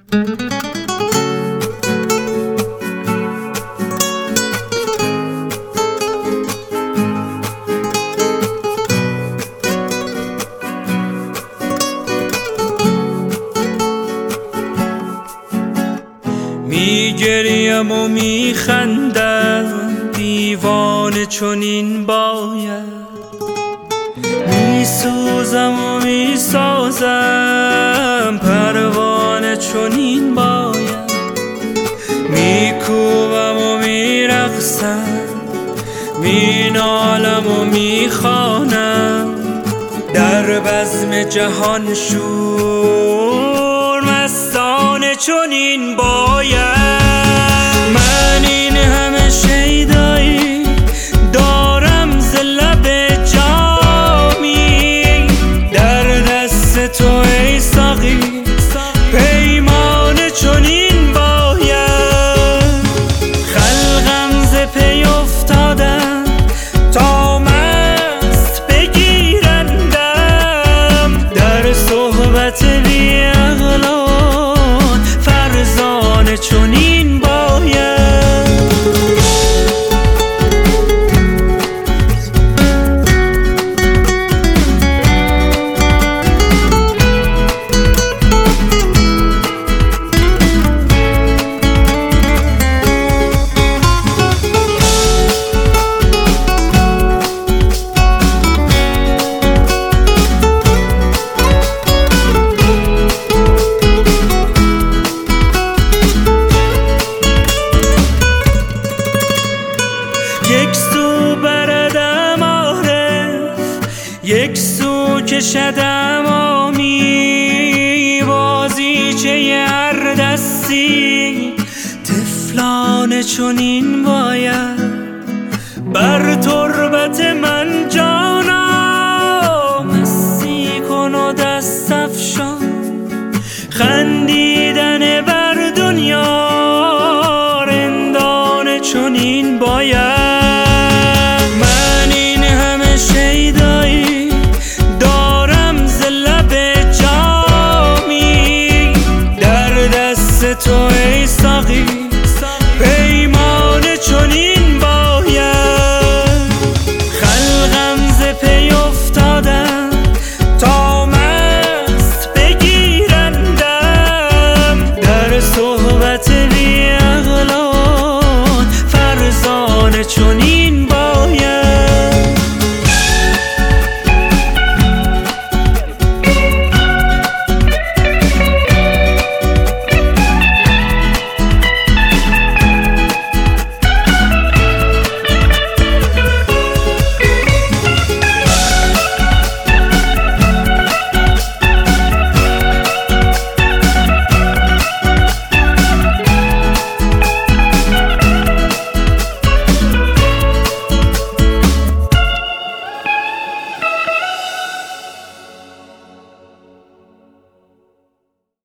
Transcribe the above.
میگریم و میخندم، دیوانه چنین باید. میسوزم و میسازم، پروانه چنین باید. میکوبم و میرقصم، مینالم و میخوانم، در بزم جهان شور مستانه چنین باید. من این همه شیدایی دارم ز لب جامی، در دست تو ای ساقی پیمانه چنین باید. خلقم ز پی افتادم تا مست بگیرندم، در صحبت بی عقلان فرزانه چنین باید. یک سو بردم عارف، یک سو کشدم آمی، بازیچه هر دستی طفلانه چنین باید. بر تربت من جانا مستی کن و دست افشان، خندیدن بر دنیا رندانه چنین باید. تو ای ساقی